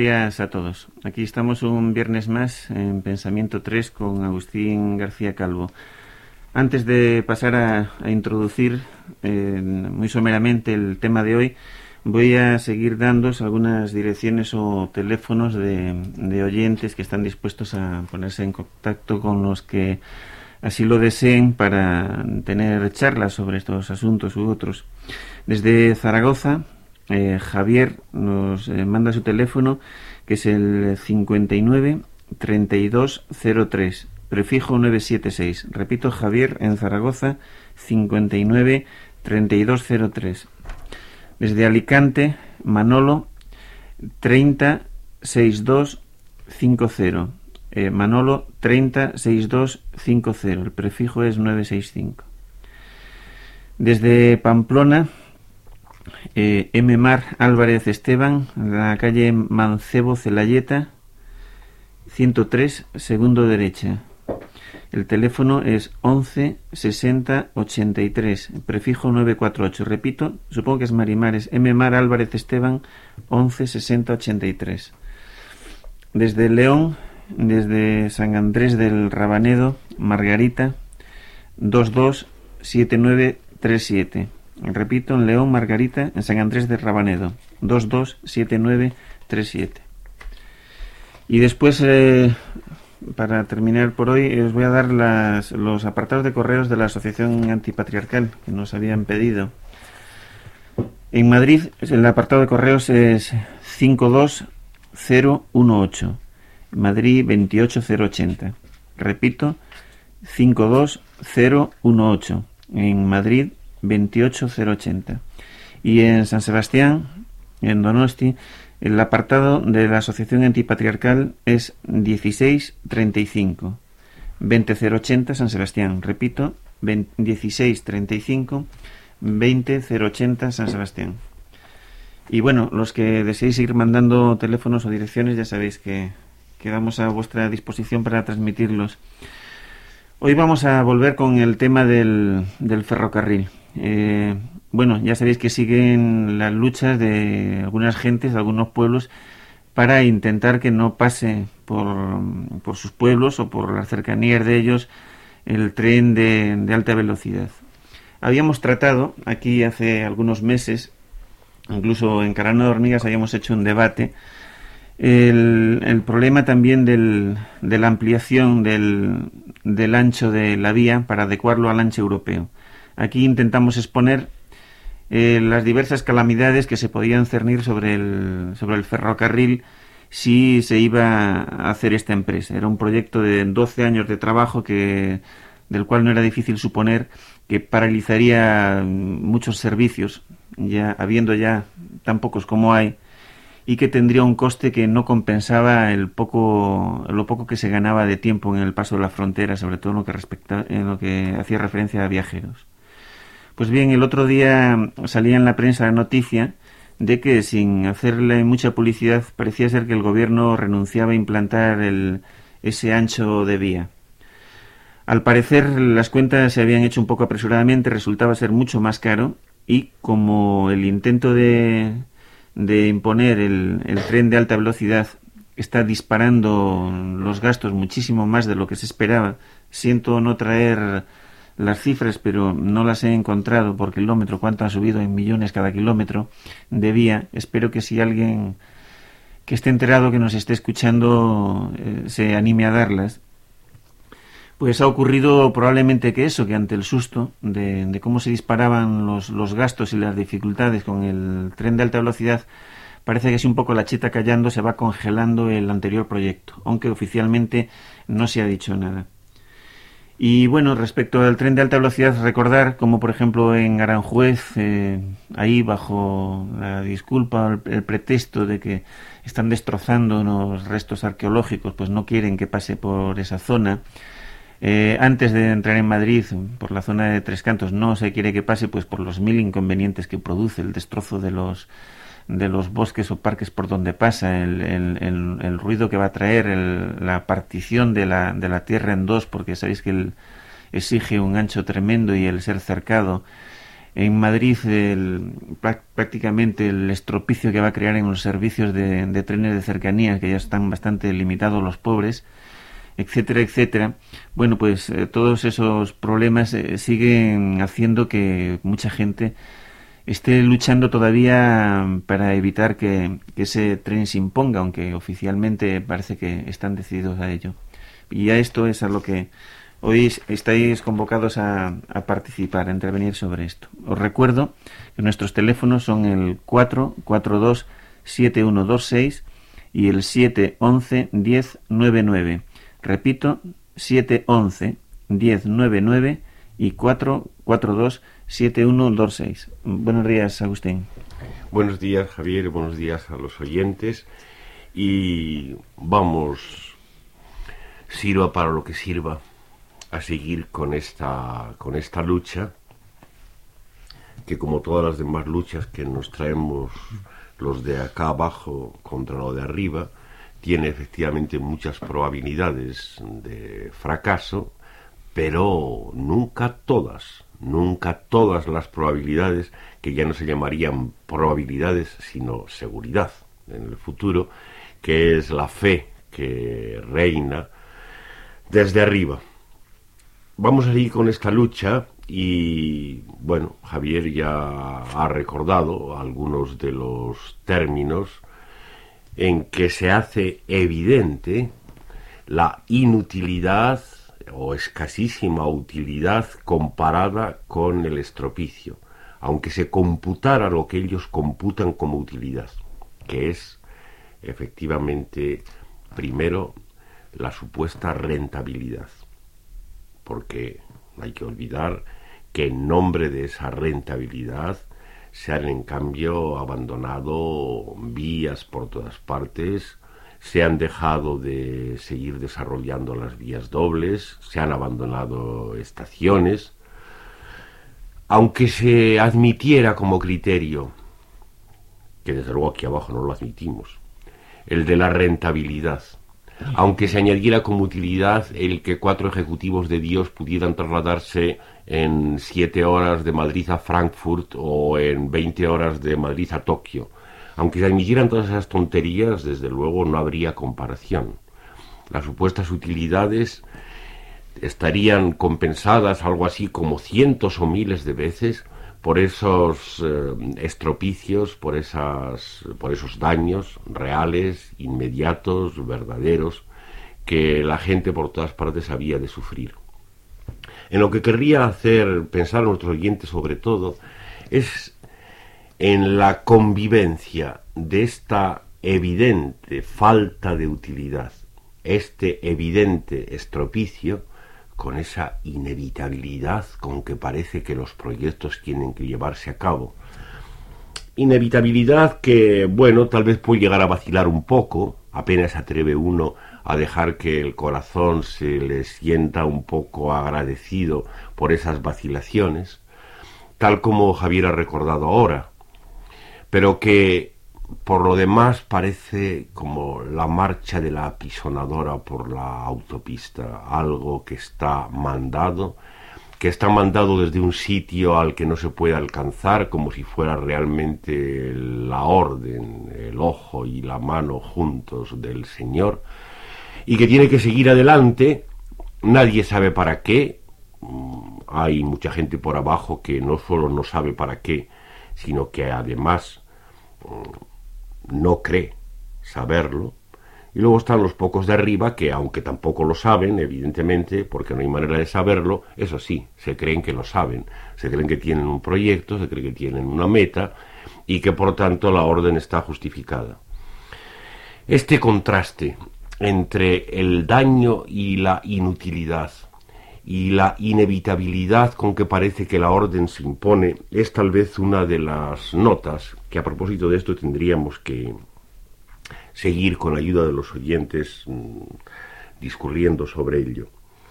días a todos. Aquí estamos un viernes más en Pensamiento 3 con Agustín García Calvo. Antes de pasar a introducir muy someramente el tema de hoy, voy a seguir dándos algunas direcciones o teléfonos de oyentes que están dispuestos a ponerse en contacto con los que así lo deseen para tener charlas sobre estos asuntos u otros. Desde Zaragoza, Javier nos manda su teléfono, que es el 59 32 03, prefijo 976. Repito, Javier en Zaragoza, 59 32 03. Desde Alicante, Manolo, 30 62 50. Manolo, 30 62 50. El prefijo es 965. Desde Pamplona, M. Mar Álvarez Esteban, en la calle Mancebo Celayeta, 103, segundo derecha. El teléfono es 11 60 83, prefijo 948. Repito, supongo que es Marimar, es M. Mar Álvarez Esteban, 11 60 83. Desde León, desde San Andrés del Rabanedo, Margarita, 22 7937. Repito, en León, Margarita, en San Andrés del Rabanedo, 22 7937. Y después, para terminar por hoy, os voy a dar los apartados de correos de la Asociación Antipatriarcal que nos habían pedido. En Madrid, el apartado de correos es 52018, Madrid 28080. Repito, 52018, en Madrid 28080. Y en San Sebastián, en Donosti, el apartado de la Asociación Antipatriarcal es 1635, 20080 San Sebastián. Repito, 1635, 20080 San Sebastián. Y bueno, los que deseéis ir mandando teléfonos o direcciones, ya sabéis que quedamos a vuestra disposición para transmitirlos. Hoy vamos a volver con el tema del ferrocarril. Bueno, ya sabéis que siguen las luchas de algunas gentes, de algunos pueblos, para intentar que no pase por sus pueblos o por las cercanías de ellos el tren de alta velocidad. Habíamos tratado aquí hace algunos meses, incluso en Carano de Hormigas habíamos hecho un debate, el problema también de la ampliación del ancho de la vía para adecuarlo al ancho europeo. Aquí intentamos exponer las diversas calamidades que se podían cernir sobre el ferrocarril si se iba a hacer esta empresa. Era un proyecto de 12 años de trabajo del cual no era difícil suponer que paralizaría muchos servicios, ya habiendo ya tan pocos como hay, y que tendría un coste que no compensaba lo poco que se ganaba de tiempo en el paso de la frontera, sobre todo en lo que hacía referencia a viajeros. Pues bien, el otro día salía en la prensa la noticia de que, sin hacerle mucha publicidad, parecía ser que el gobierno renunciaba a implantar ese ancho de vía. Al parecer, las cuentas se habían hecho un poco apresuradamente, resultaba ser mucho más caro, y como el intento de imponer el tren de alta velocidad está disparando los gastos muchísimo más de lo que se esperaba, siento no traer las cifras, pero no las he encontrado por kilómetro, cuánto ha subido en millones cada kilómetro de vía. Espero que si alguien que esté enterado, que nos esté escuchando, se anime a darlas. Pues ha ocurrido probablemente que ante el susto de cómo se disparaban los gastos y las dificultades con el tren de alta velocidad, parece que si un poco la chita callando se va congelando el anterior proyecto, aunque oficialmente no se ha dicho nada. Y bueno, respecto al tren de alta velocidad, recordar como por ejemplo en Aranjuez, ahí bajo la disculpa, el pretexto de que están destrozando unos restos arqueológicos, pues no quieren que pase por esa zona. Antes de entrar en Madrid, por la zona de Tres Cantos, no se quiere que pase, pues por los 1000 inconvenientes que produce el destrozo de los bosques o parques por donde pasa, el ruido que va a traer, la partición de la tierra en dos, porque sabéis que exige un ancho tremendo, y el ser cercado, en Madrid prácticamente el estropicio que va a crear en los servicios de trenes de cercanías, que ya están bastante limitados los pobres, etcétera, etcétera. Bueno, pues todos esos problemas siguen haciendo que mucha gente esté luchando todavía para evitar que ese tren se imponga, aunque oficialmente parece que están decididos a ello. Y a esto es a lo que hoy estáis convocados a participar, a intervenir sobre esto. Os recuerdo que nuestros teléfonos son el 442-7126 y el 711-1099. Repito, 711-1099 y 442-7126. Buenos días, Agustín. Buenos días, Javier. Buenos días a los oyentes. Y vamos, sirva para lo que sirva, a seguir con esta lucha, que como todas las demás luchas que nos traemos los de acá abajo contra lo de arriba, tiene efectivamente muchas probabilidades de fracaso, pero nunca todas las probabilidades, que ya no se llamarían probabilidades, sino seguridad en el futuro, que es la fe que reina desde arriba. Vamos a seguir con esta lucha y, bueno, Javier ya ha recordado algunos de los términos en que se hace evidente la inutilidad o escasísima utilidad comparada con el estropicio, aunque se computara lo que ellos computan como utilidad, que es efectivamente, primero, la supuesta rentabilidad, porque no hay que olvidar que en nombre de esa rentabilidad se han en cambio abandonado vías por todas partes, se han dejado de seguir desarrollando las vías dobles, se han abandonado estaciones, aunque se admitiera como criterio, que desde luego aquí abajo no lo admitimos, el de la rentabilidad, aunque se añadiera como utilidad el que 4 ejecutivos de Dios pudieran trasladarse en 7 horas de Madrid a Frankfurt o en 20 horas de Madrid a Tokio. Aunque se admitieran todas esas tonterías, desde luego no habría comparación. Las supuestas utilidades estarían compensadas algo así como cientos o miles de veces por esos estropicios, por esos daños reales, inmediatos, verdaderos, que la gente por todas partes había de sufrir. En lo que querría hacer pensar a nuestros oyentes sobre todo es en la convivencia de esta evidente falta de utilidad, este evidente estropicio, con esa inevitabilidad con que parece que los proyectos tienen que llevarse a cabo. Inevitabilidad que, bueno, tal vez puede llegar a vacilar un poco, apenas atreve uno a dejar que el corazón se le sienta un poco agradecido por esas vacilaciones, tal como Javier ha recordado ahora, pero que por lo demás parece como la marcha de la apisonadora por la autopista, algo que está mandado desde un sitio al que no se puede alcanzar, como si fuera realmente la orden, el ojo y la mano juntos del Señor, y que tiene que seguir adelante, nadie sabe para qué. Hay mucha gente por abajo que no solo no sabe para qué, sino que además no cree saberlo, y luego están los pocos de arriba que, aunque tampoco lo saben, evidentemente, porque no hay manera de saberlo, eso sí, se creen que lo saben, se creen que tienen un proyecto, se creen que tienen una meta, y que por tanto la orden está justificada. Este contraste entre el daño y la inutilidad, y la inevitabilidad con que parece que la orden se impone, es tal vez una de las notas que, a propósito de esto, tendríamos que seguir con la ayuda de los oyentes discurriendo sobre ello.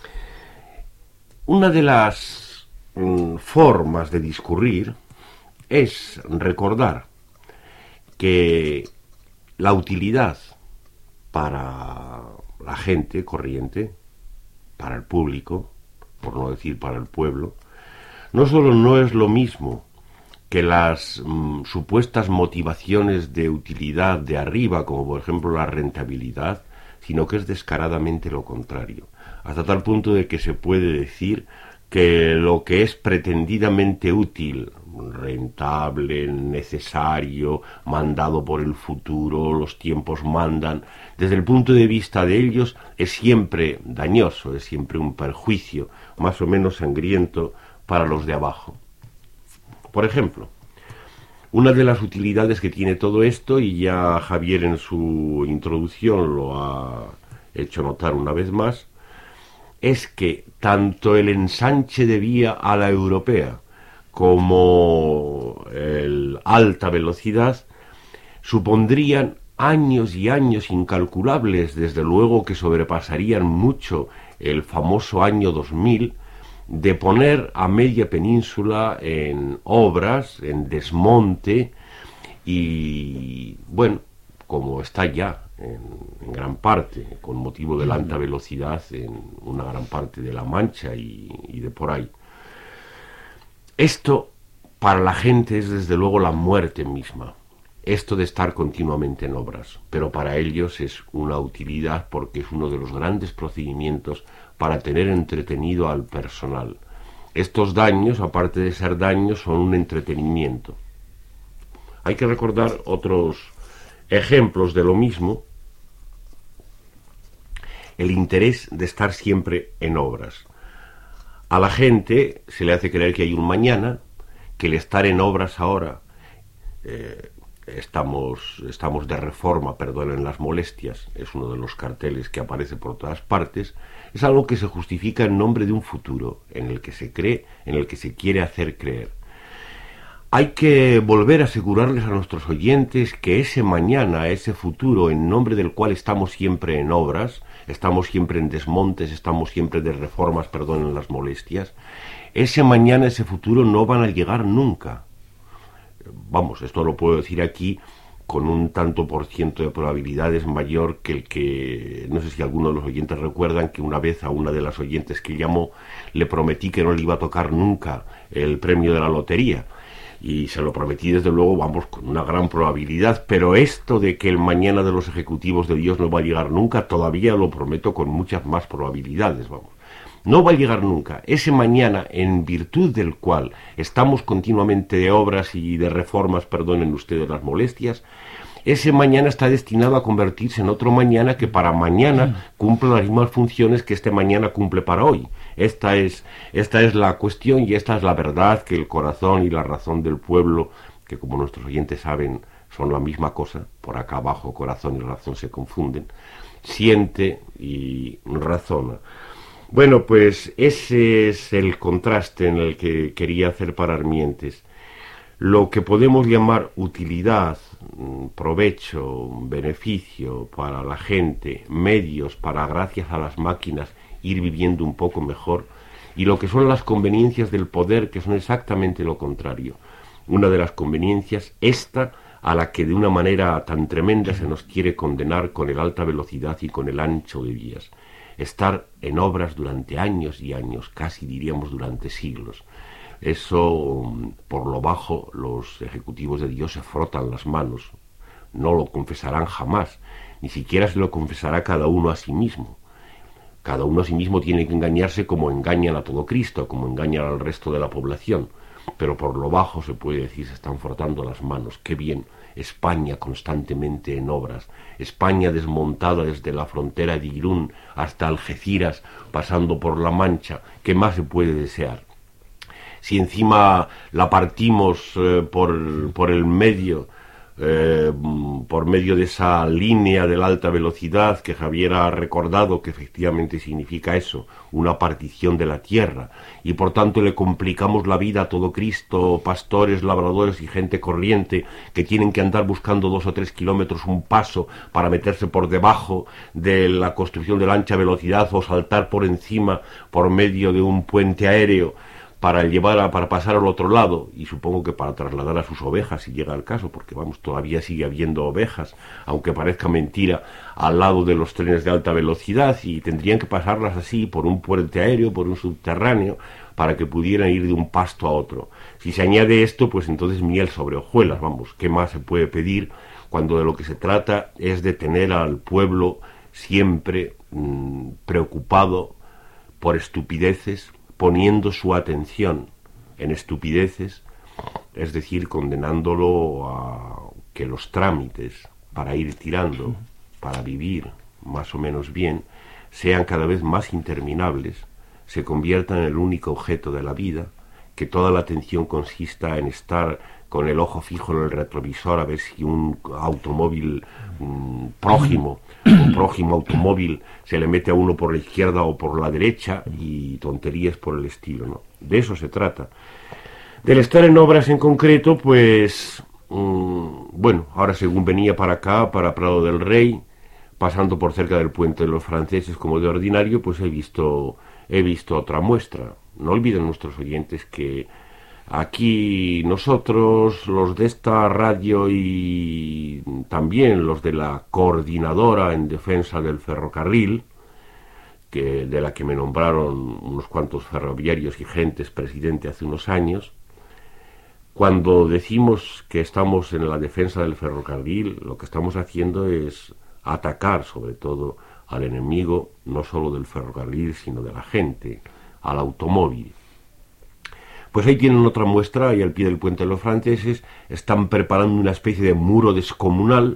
Una de las formas de discurrir es recordar que la utilidad para la gente corriente, para el público, por no decir para el pueblo, no solo no es lo mismo que las supuestas motivaciones de utilidad de arriba, como por ejemplo la rentabilidad, sino que es descaradamente lo contrario, hasta tal punto de que se puede decir que lo que es pretendidamente útil, rentable, necesario, mandado por el futuro, los tiempos mandan, desde el punto de vista de ellos es siempre dañoso, es siempre un perjuicio, más o menos sangriento para los de abajo. Por ejemplo, una de las utilidades que tiene todo esto, y ya Javier en su introducción lo ha hecho notar una vez más, es que tanto el ensanche de vía a la europea como el alta velocidad supondrían años y años incalculables, desde luego que sobrepasarían mucho el famoso año 2000, de poner a media península en obras, en desmonte, y bueno, como está ya en gran parte, con motivo de la alta velocidad en una gran parte de La Mancha y de por ahí. Esto para la gente es desde luego la muerte misma, esto de estar continuamente en obras, pero para ellos es una utilidad porque es uno de los grandes procedimientos para tener entretenido al personal. Estos daños, aparte de ser daños, son un entretenimiento. Hay que recordar otros ejemplos de lo mismo. El interés de estar siempre en obras. A la gente se le hace creer que hay un mañana, que el estar en obras ahora, estamos de reforma, perdonen las molestias, es uno de los carteles que aparece por todas partes, es algo que se justifica en nombre de un futuro, en el que se cree, en el que se quiere hacer creer. Hay que volver a asegurarles a nuestros oyentes que ese mañana, ese futuro, en nombre del cual estamos siempre en obras, estamos siempre en desmontes, estamos siempre de reformas, perdonen las molestias, ese mañana, ese futuro no van a llegar nunca. Vamos, esto lo puedo decir aquí con un tanto por ciento de probabilidades mayor que el que, no sé si algunos de los oyentes recuerdan que una vez a una de las oyentes que llamó le prometí que no le iba a tocar nunca el premio de la lotería. Y se lo prometí desde luego, vamos, con una gran probabilidad, pero esto de que el mañana de los ejecutivos de Dios no va a llegar nunca, todavía lo prometo con muchas más probabilidades, vamos. No va a llegar nunca. Ese mañana, en virtud del cual estamos continuamente de obras y de reformas, perdonen ustedes las molestias, ese mañana está destinado a convertirse en otro mañana que para mañana cumple las mismas funciones que este mañana cumple para hoy. Esta es la cuestión y esta es la verdad que el corazón y la razón del pueblo, que como nuestros oyentes saben son la misma cosa, por acá abajo corazón y razón se confunden, siente y razona. Bueno, pues ese es el contraste en el que quería hacer parar mientes. Lo que podemos llamar utilidad, provecho, beneficio para la gente, medios para, gracias a las máquinas, ir viviendo un poco mejor, y lo que son las conveniencias del poder, que son exactamente lo contrario. Una de las conveniencias, esta, a la que de una manera tan tremenda se nos quiere condenar con el alta velocidad y con el ancho de vías. Estar en obras durante años y años, casi diríamos durante siglos. Eso, por lo bajo, los ejecutivos de Dios se frotan las manos. No lo confesarán jamás, ni siquiera se lo confesará cada uno a sí mismo. Cada uno a sí mismo tiene que engañarse como engañan a todo Cristo, como engañan al resto de la población. Pero por lo bajo se puede decir, se están frotando las manos. ¡Qué bien! España constantemente en obras, España desmontada desde la frontera de Irún hasta Algeciras, pasando por La Mancha. ¿Qué más se puede desear? Si encima la partimos por el medio, por medio de esa línea de la alta velocidad que Javier ha recordado, que efectivamente significa eso, una partición de la tierra, y por tanto le complicamos la vida a todo Cristo, pastores, labradores y gente corriente que tienen que andar buscando 2 o 3 kilómetros un paso para meterse por debajo de la construcción de la ancha velocidad o saltar por encima por medio de un puente aéreo para pasar al otro lado, y supongo que para trasladar a sus ovejas si llega el caso, porque vamos, todavía sigue habiendo ovejas, aunque parezca mentira, al lado de los trenes de alta velocidad, y tendrían que pasarlas así por un puente aéreo, por un subterráneo, para que pudieran ir de un pasto a otro. Si se añade esto, pues entonces miel sobre hojuelas, vamos, ¿qué más se puede pedir cuando de lo que se trata es de tener al pueblo siempre preocupado por estupideces, poniendo su atención en estupideces, es decir, condenándolo a que los trámites para ir tirando, para vivir más o menos bien, sean cada vez más interminables, se conviertan en el único objeto de la vida, que toda la atención consista en estar con el ojo fijo en el retrovisor a ver si un automóvil prójimo, un prójimo automóvil se le mete a uno por la izquierda o por la derecha y tonterías por el estilo, ¿no? De eso se trata. Del estar en obras en concreto, pues, bueno, ahora según venía para acá, para Prado del Rey, pasando por cerca del puente de los franceses como de ordinario, pues he visto otra muestra. No olviden nuestros oyentes que aquí nosotros, los de esta radio y también los de la coordinadora en defensa del ferrocarril, de la que me nombraron unos cuantos ferroviarios y gentes presidente hace unos años, cuando decimos que estamos en la defensa del ferrocarril, lo que estamos haciendo es atacar sobre todo al enemigo, no solo del ferrocarril, sino de la gente, al automóvil. Pues ahí tienen otra muestra, ahí al pie del puente de los franceses, están preparando una especie de muro descomunal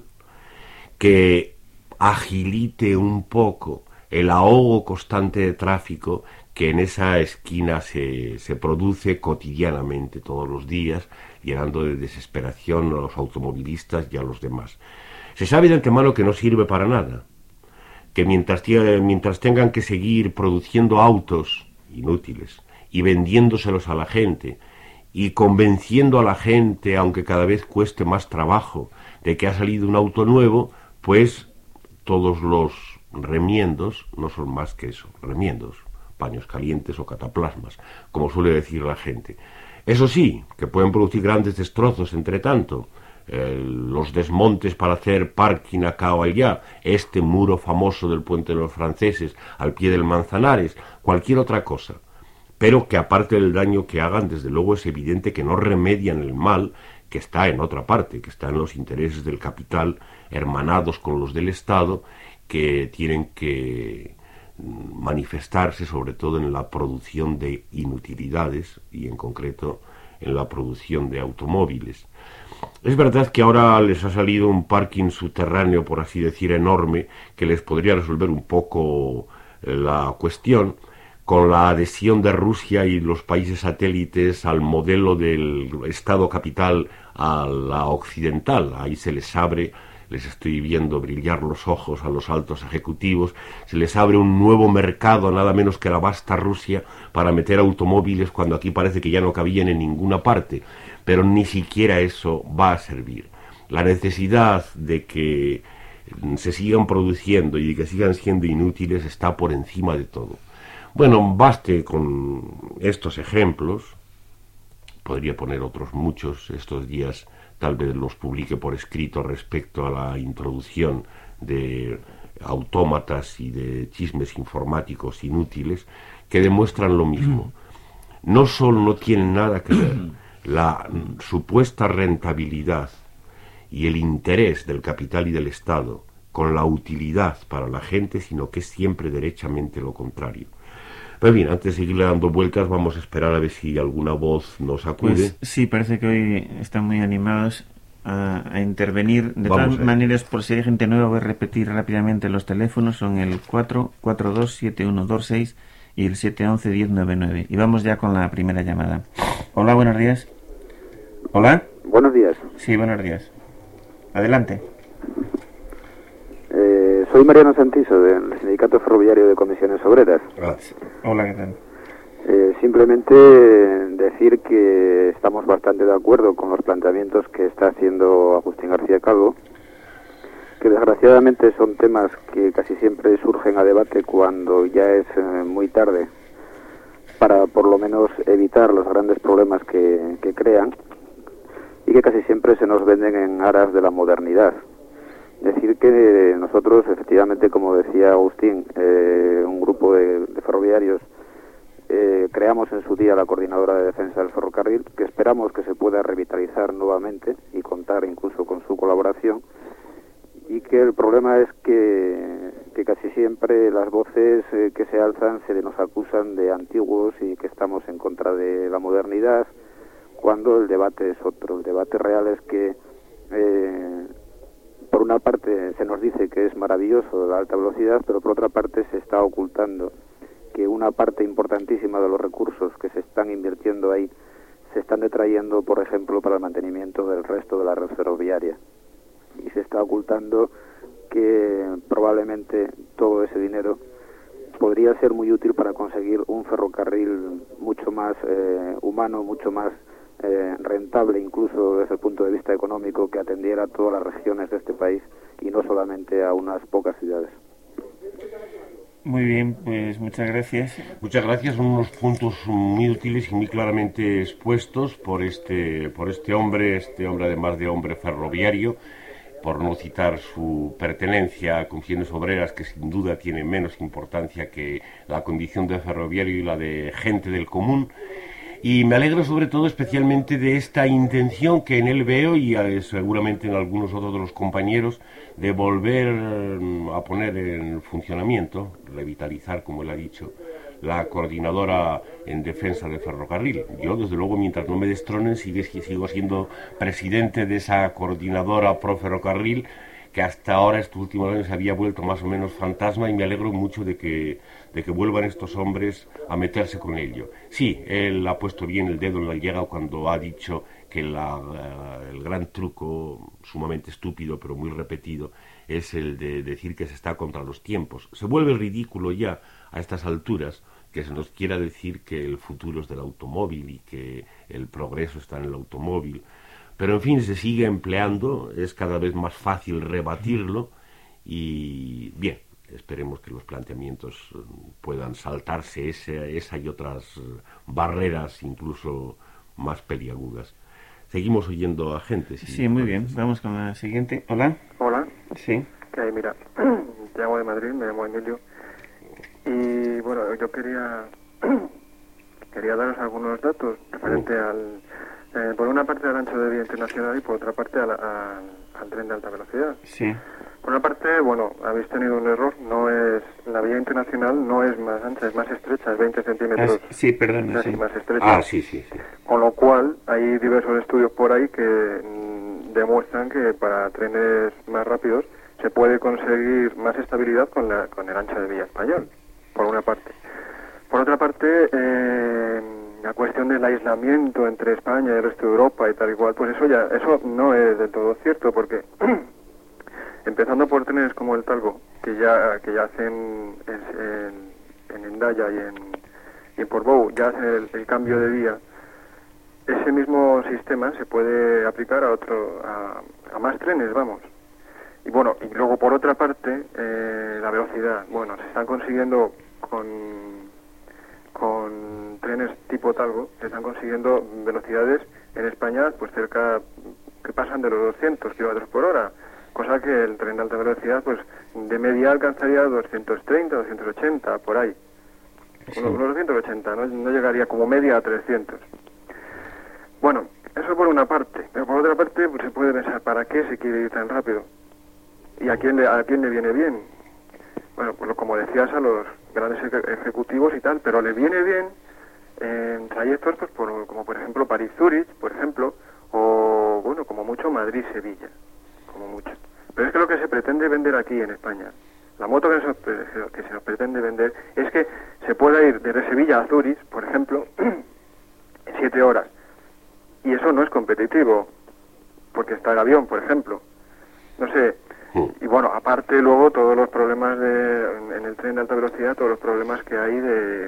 que agilite un poco el ahogo constante de tráfico que en esa esquina se produce cotidianamente todos los días, llenando de desesperación a los automovilistas y a los demás. Se sabe de antemano que no sirve para nada, que mientras tengan que seguir produciendo autos inútiles y vendiéndoselos a la gente y convenciendo a la gente, aunque cada vez cueste más trabajo, de que ha salido un auto nuevo, pues todos los remiendos no son más que eso, remiendos, paños calientes o cataplasmas, como suele decir la gente. Eso sí, que pueden producir grandes destrozos entre tanto, los desmontes para hacer parking acá o allá, este muro famoso del puente de los franceses al pie del Manzanares, cualquier otra cosa, pero que aparte del daño que hagan, desde luego es evidente que no remedian el mal que está en otra parte, que está en los intereses del capital hermanados con los del Estado, que tienen que manifestarse sobre todo en la producción de inutilidades y en concreto en la producción de automóviles. Es verdad que ahora les ha salido un parking subterráneo, por así decir, enorme, que les podría resolver un poco la cuestión, con la adhesión de Rusia y los países satélites al modelo del Estado capital a la occidental. Ahí se les abre, les estoy viendo brillar los ojos a los altos ejecutivos, se les abre un nuevo mercado, nada menos que la vasta Rusia, para meter automóviles cuando aquí parece que ya no cabían en ninguna parte. Pero ni siquiera eso va a servir. La necesidad de que se sigan produciendo y de que sigan siendo inútiles está por encima de todo. Bueno, baste con estos ejemplos, podría poner otros muchos, estos días tal vez los publique por escrito respecto a la introducción de autómatas y de chismes informáticos inútiles que demuestran lo mismo. No solo no tienen nada que ver la supuesta rentabilidad y el interés del capital y del Estado con la utilidad para la gente, sino que es siempre derechamente lo contrario. Pero bien, antes de seguirle dando vueltas, vamos a esperar a ver si alguna voz nos acude. Pues sí, parece que hoy están muy animados a intervenir. De todas maneras, por si hay gente nueva, voy a repetir rápidamente los teléfonos. Son el 442-7126 y el 711-1099. Y vamos ya con la primera llamada. Hola, buenos días. Hola. Buenos días. Sí, buenos días. Adelante. Soy Mariano Santiso, del Sindicato Ferroviario de Comisiones Obreras. Gracias. Hola, ¿qué tal? Simplemente decir que estamos bastante de acuerdo con los planteamientos que está haciendo Agustín García Calvo, que desgraciadamente son temas que casi siempre surgen a debate cuando ya es muy tarde, para por lo menos evitar los grandes problemas que crean, y que casi siempre se nos venden en aras de la modernidad. Decir que nosotros, efectivamente, como decía Agustín, un grupo de ferroviarios creamos en su día la Coordinadora de Defensa del Ferrocarril, que esperamos que se pueda revitalizar nuevamente y contar incluso con su colaboración, y que el problema es que casi siempre las voces que se alzan se nos acusan de antiguos y que estamos en contra de la modernidad, cuando el debate es otro. El debate real es que por una parte se nos dice que es maravilloso la alta velocidad, pero por otra parte se está ocultando que una parte importantísima de los recursos que se están invirtiendo ahí se están detrayendo, por ejemplo, para el mantenimiento del resto de la red ferroviaria. Y se está ocultando que probablemente todo ese dinero podría ser muy útil para conseguir un ferrocarril mucho más humano, mucho más rentable, incluso desde el punto de vista económico, que atendiera a todas las regiones de este país y no solamente a unas pocas ciudades. Muy bien, pues muchas gracias. Muchas gracias, son unos puntos muy útiles y muy claramente expuestos por este hombre además de hombre ferroviario, por no citar su pertenencia a Comisiones Obreras, que sin duda tiene menos importancia que la condición de ferroviario y la de gente del común. Y me alegro sobre todo especialmente de esta intención que en él veo, y seguramente en algunos otros de los compañeros, de volver a poner en funcionamiento, revitalizar, como él ha dicho, la coordinadora en defensa del ferrocarril. Yo, desde luego, mientras no me destronen, sigo siendo presidente de esa coordinadora pro ferrocarril, que hasta ahora, estos últimos años, había vuelto más o menos fantasma, y me alegro mucho de que vuelvan estos hombres a meterse con ello. Sí, él ha puesto bien el dedo en la llaga cuando ha dicho que el gran truco, sumamente estúpido pero muy repetido, es el de decir que se está contra los tiempos. Se vuelve ridículo ya a estas alturas que se nos quiera decir que el futuro es del automóvil y que el progreso está en el automóvil. Pero en fin, se sigue empleando, es cada vez más fácil rebatirlo y bien, esperemos que los planteamientos puedan saltarse esa y otras barreras incluso más peliagudas. Seguimos oyendo a gente. Sí, muy bien, vamos con la siguiente. Hola. Hola. Sí. Que hay, mira, te llamo de Madrid, me llamo Emilio, y bueno, yo quería daros algunos datos referente por una parte al ancho de vía internacional y por otra parte al tren de alta velocidad. Sí. Por una parte, bueno, habéis tenido un error, la vía internacional no es más ancha, es más estrecha, es 20 centímetros. Sí, perdona, sí. Más estrecha. Sí. Con lo cual, hay diversos estudios por ahí que demuestran que para trenes más rápidos se puede conseguir más estabilidad con el ancho de vía español, por una parte. Por otra parte, la cuestión del aislamiento entre España y el resto de Europa y tal y cual, pues eso no es del todo cierto, porque empezando por trenes como el Talgo, que ya hacen en Hendaya y en Portbou, ya hacen el cambio de vía, ese mismo sistema se puede aplicar a más trenes, vamos. Y bueno, y luego por otra parte, la velocidad. Bueno, se están consiguiendo con trenes tipo Talgo, se están consiguiendo velocidades en España pues cerca, que pasan de los 200 kilómetros por hora, cosa que el tren de alta velocidad pues de media alcanzaría 230, 280, por ahí. Sí. Unos 280, no llegaría como media a 300. Bueno, eso por una parte, pero por otra parte pues se puede pensar, ¿para qué se quiere ir tan rápido? ¿Y a quién le viene bien? Bueno, pues como decías, a los grandes ejecutivos y tal, pero le viene bien en trayectos pues como por ejemplo París-Zúrich, por ejemplo, o bueno, como mucho Madrid-Sevilla, como mucho. Pero es que lo que se pretende vender aquí en España, la moto que se nos pretende vender, es que se pueda ir desde Sevilla a Zúrich, por ejemplo, en 7 horas. Y eso no es competitivo, porque está el avión, por ejemplo. No sé. Y bueno, aparte luego todos los problemas en el tren de alta velocidad, todos los problemas que hay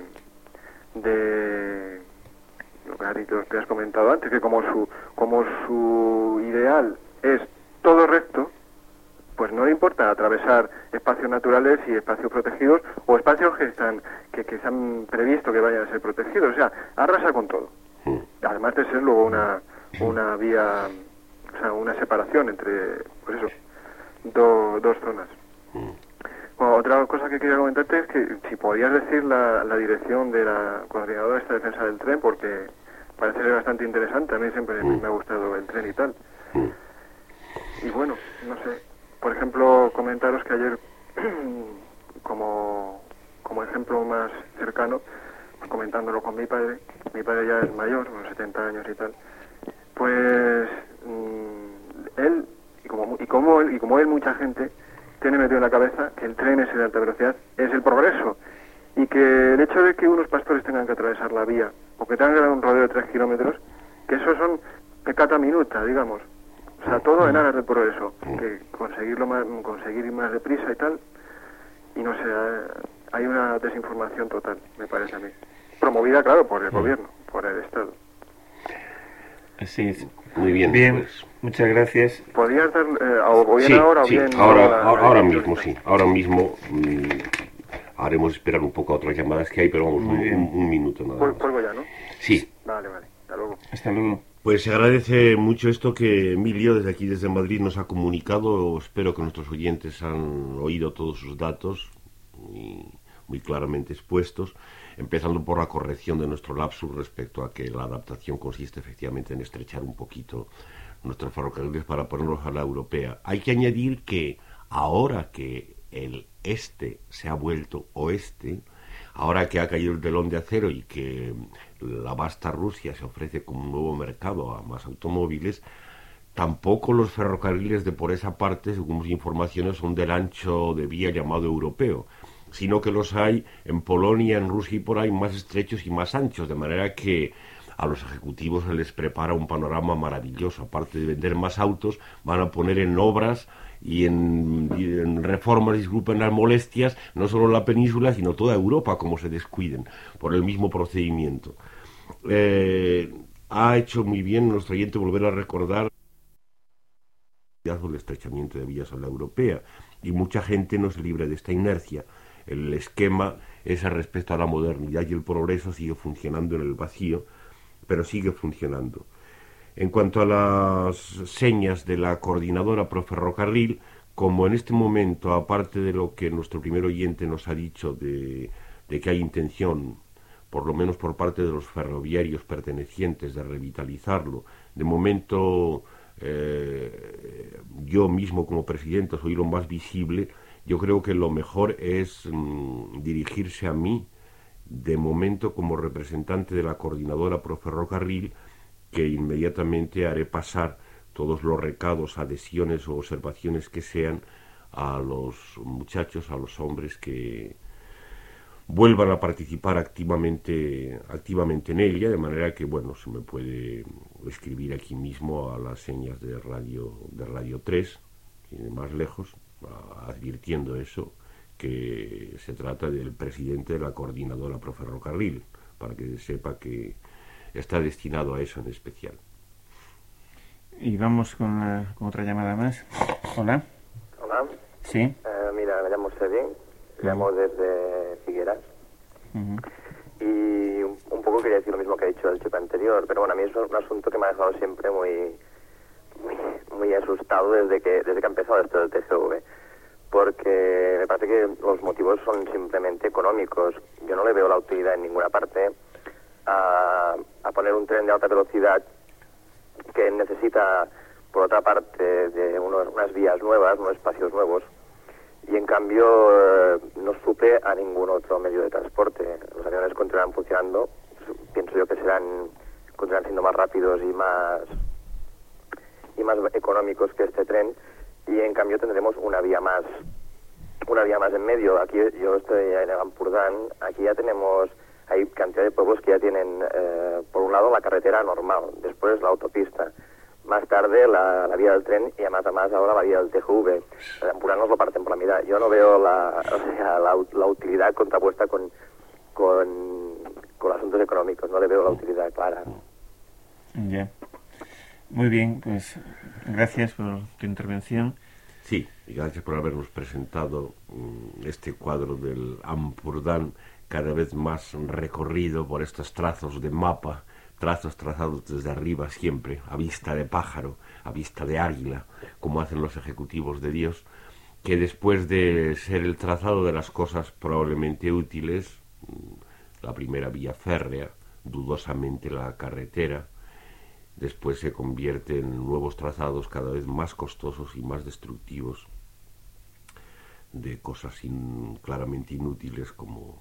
de lo que has comentado antes, que como su ideal es todo recto, pues no le importa atravesar espacios naturales y espacios protegidos o espacios que se han previsto que vayan a ser protegidos. O sea, arrasa con todo. Además de ser luego una vía, o sea, una separación entre, pues eso, dos zonas. Bueno, otra cosa que quería comentarte es que si podías decir la dirección de la coordinadora de esta defensa del tren, porque parece ser bastante interesante. A mí siempre me ha gustado el tren y tal. Y bueno, no sé. Por ejemplo, comentaros que ayer, como ejemplo más cercano, comentándolo con mi padre ya es mayor, unos 70 años y tal, pues él, y como él, mucha gente tiene metido en la cabeza que el tren ese de alta velocidad es el progreso, y que el hecho de que unos pastores tengan que atravesar la vía, o que tengan que dar un rodeo de 3 kilómetros, que eso son peccata minuta, digamos. O sea, todo en aras del progreso, que conseguir ir más deprisa y tal, y no sé, hay una desinformación total, me parece a mí. Promovida, claro, por el gobierno, por el Estado. Así es. Muy bien. Pues. Muchas gracias. ¿Podrías dar, o bien ahora o bien... Ahora mismo, sí. Ahora mismo haremos esperar un poco a otras llamadas que hay, pero vamos, un minuto nada más. Cuelgo ya, ¿no? Sí. Vale. Hasta luego. Pues se agradece mucho esto que Emilio, desde Madrid, nos ha comunicado. Espero que nuestros oyentes han oído todos sus datos muy claramente expuestos, empezando por la corrección de nuestro lapsus respecto a que la adaptación consiste efectivamente en estrechar un poquito nuestros ferrocarriles para ponerlos a la europea. Hay que añadir que ahora que el este se ha vuelto oeste, ahora que ha caído el telón de acero y que la vasta Rusia se ofrece como un nuevo mercado a más automóviles, tampoco los ferrocarriles de por esa parte, según mis informaciones, son del ancho de vía llamado europeo, sino que los hay en Polonia, en Rusia y por ahí más estrechos y más anchos, de manera que a los ejecutivos se les prepara un panorama maravilloso. Aparte de vender más autos, van a poner en obras y en reformas, disculpen las molestias, no solo la península, sino toda Europa, como se descuiden, por el mismo procedimiento. Ha hecho muy bien nuestro oyente volver a recordar el estrechamiento de vías a la europea, y mucha gente no se libra de esta inercia. El esquema ese respecto a la modernidad y el progreso sigue funcionando en el vacío, pero sigue funcionando. En cuanto a las señas de la coordinadora pro ferrocarril, como en este momento, aparte de lo que nuestro primer oyente nos ha dicho de que hay intención, por lo menos por parte de los ferroviarios pertenecientes, de revitalizarlo, de momento yo mismo como presidente soy lo más visible. Yo creo que lo mejor es dirigirse a mí, de momento como representante de la coordinadora pro ferrocarril, que inmediatamente haré pasar todos los recados, adhesiones o observaciones que sean a los muchachos, a los hombres que vuelvan a participar activamente en ella, de manera que, bueno, se me puede escribir aquí mismo a las señas de Radio 3, y de más lejos, advirtiendo eso, que se trata del presidente de la coordinadora pro ferrocarril, para que sepa que está destinado a eso en especial. Y vamos con otra llamada más. Hola. Hola. Sí. Mira, me llamo Sevin, llamo desde Figueras. Y un poco quería decir lo mismo que ha dicho el chico anterior, pero bueno, a mí es un asunto que me ha dejado siempre muy asustado desde que ha empezado esto del TGV, porque me parece que los motivos son simplemente económicos. Yo no le veo la utilidad en ninguna parte a poner un tren de alta velocidad que necesita, por otra parte, de unas vías nuevas, unos espacios nuevos, y en cambio no suple a ningún otro medio de transporte. Los aviones continuarán funcionando, pienso yo que continuarán siendo más rápidos y más económicos que este tren, y en cambio tendremos una vía más en medio. Aquí yo estoy en el Ampurdán, aquí ya hay cantidad de pueblos que ya tienen por un lado la carretera normal, después la autopista, más tarde la vía del tren, y además ahora la vía del TGV. El Ampurdán nos lo parten por la mitad. Yo no veo la utilidad contrapuesta con asuntos económicos, no le veo la utilidad clara. Ya. Muy bien, pues gracias por tu intervención. Sí, y gracias por habernos presentado este cuadro del Ampurdán, cada vez más recorrido por estos trazos de mapa, trazos trazados desde arriba siempre, a vista de pájaro, a vista de águila, como hacen los ejecutivos de Dios, que después de ser el trazado de las cosas probablemente útiles, la primera vía férrea, dudosamente la carretera, después se convierte en nuevos trazados cada vez más costosos y más destructivos de cosas claramente inútiles como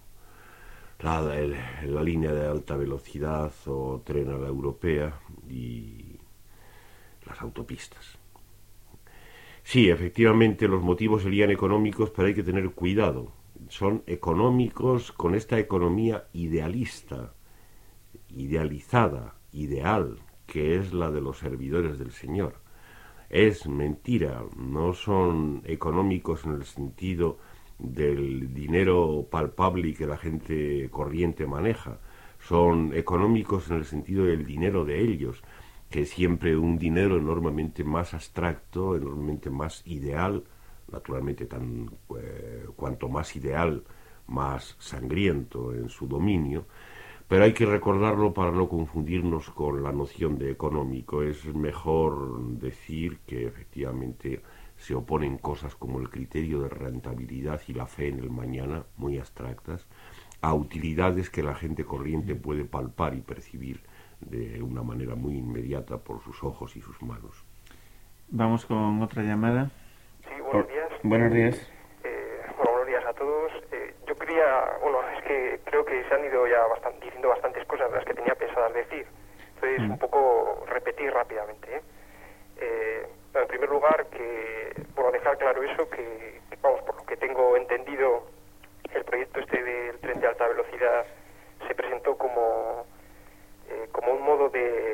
la línea de alta velocidad o tren a la europea y las autopistas. Sí, efectivamente los motivos serían económicos, pero hay que tener cuidado. Son económicos con esta economía idealista, idealizada, ideal, que es la de los servidores del Señor. Es mentira, no son económicos en el sentido del dinero palpable y que la gente corriente maneja. Son económicos en el sentido del dinero de ellos, que es siempre un dinero enormemente más abstracto, enormemente más ideal, naturalmente cuanto más ideal, más sangriento en su dominio, pero hay que recordarlo para no confundirnos con la noción de económico. Es mejor decir que efectivamente se oponen cosas como el criterio de rentabilidad y la fe en el mañana, muy abstractas, a utilidades que la gente corriente puede palpar y percibir de una manera muy inmediata por sus ojos y sus manos. Vamos con otra llamada. Sí, buenos días. Buenos días. Buenos días a todos. Yo quería, es que creo que se han ido ya diciendo bastantes cosas de las que tenía pensadas decir. Entonces, un poco repetir rápidamente. En primer lugar, dejar claro eso, que por lo que tengo entendido, el proyecto este del tren de alta velocidad se presentó como un modo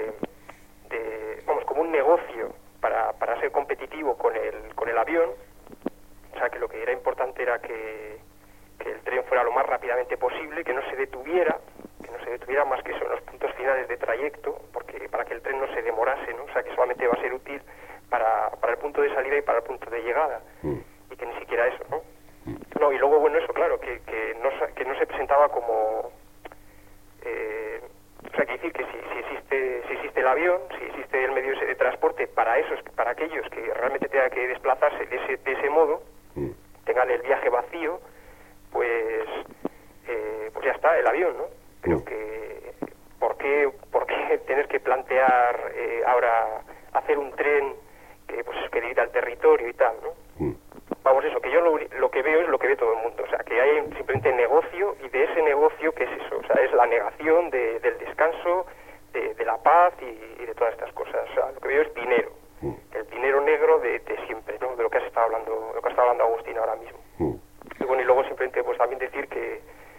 como un negocio para ser competitivo con el avión. O sea, que lo que era importante era que el tren fuera lo más rápidamente posible, que no se detuviera más que eso en los puntos finales de trayecto, porque para que el tren no se demorase, ¿no? O sea, que solamente va a ser útil para el punto de salida y para el punto de llegada, y que ni siquiera eso, ¿no? No, y luego, eso, claro, que no se presentaba como... o sea, que decir que si existe el avión, si existe el medio de transporte para aquellos que realmente tengan que desplazarse de ese modo, tengan el viaje vacío, pues ya está, el avión, ¿no? Creo que ¿por qué tener que plantear ahora hacer un tren que divida el territorio y tal, ¿no? Eso, que yo lo que veo es lo que ve todo el mundo, o sea, que hay simplemente negocio, y de ese negocio, ¿qué es eso? O sea, es la negación del descanso, de la paz y de todas estas cosas. O sea, lo que veo es dinero, el dinero negro de siempre, ¿no? De lo que ha estado hablando Agustín ahora mismo. Y luego simplemente también decir que